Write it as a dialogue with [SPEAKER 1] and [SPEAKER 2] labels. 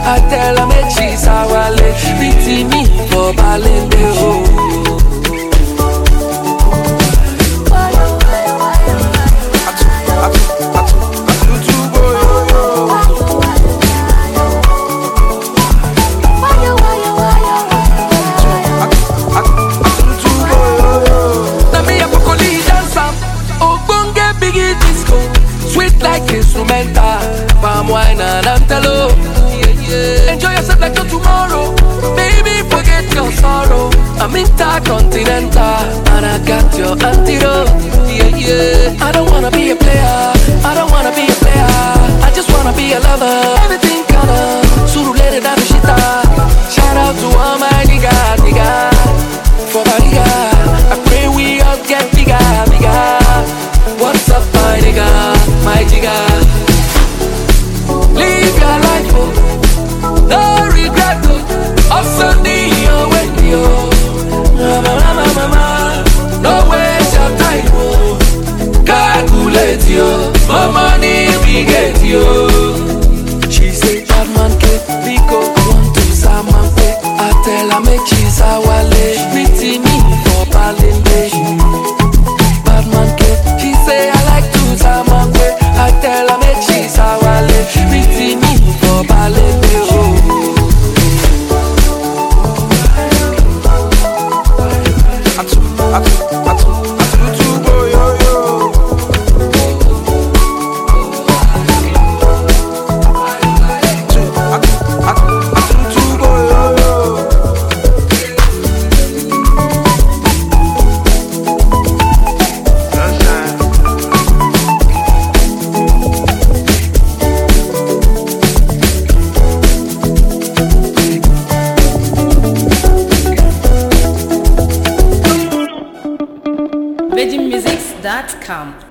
[SPEAKER 1] I tell her make she sawale. Pity me for Balende, oh. Like instrumental, palm wine and antelope. Enjoy yourself like no tomorrow. Baby, forget your sorrow. I'm intercontinental and I got your antidote. I don't wanna be a player. I don't wanna be a player. I just wanna be a lover. Everything kinda suru lady than shita. Shout out to all my nigga. For my nigga, I pray we all get bigger. What's up, my nigga? My jigga, live your life, oh. No regret, oh. Also need your way, oh. Mama, no waste your time, oh. Calculate, yo. More money we get, yo. She say, bad man, get Pico. I want to Saman pay. I tell her, make she's a wale. Pity me for Balende. Bad man, get. She say, I like to Saman pay. I tell her make she sawale. Pity me for Balende, oh.
[SPEAKER 2] VeggieMusics.com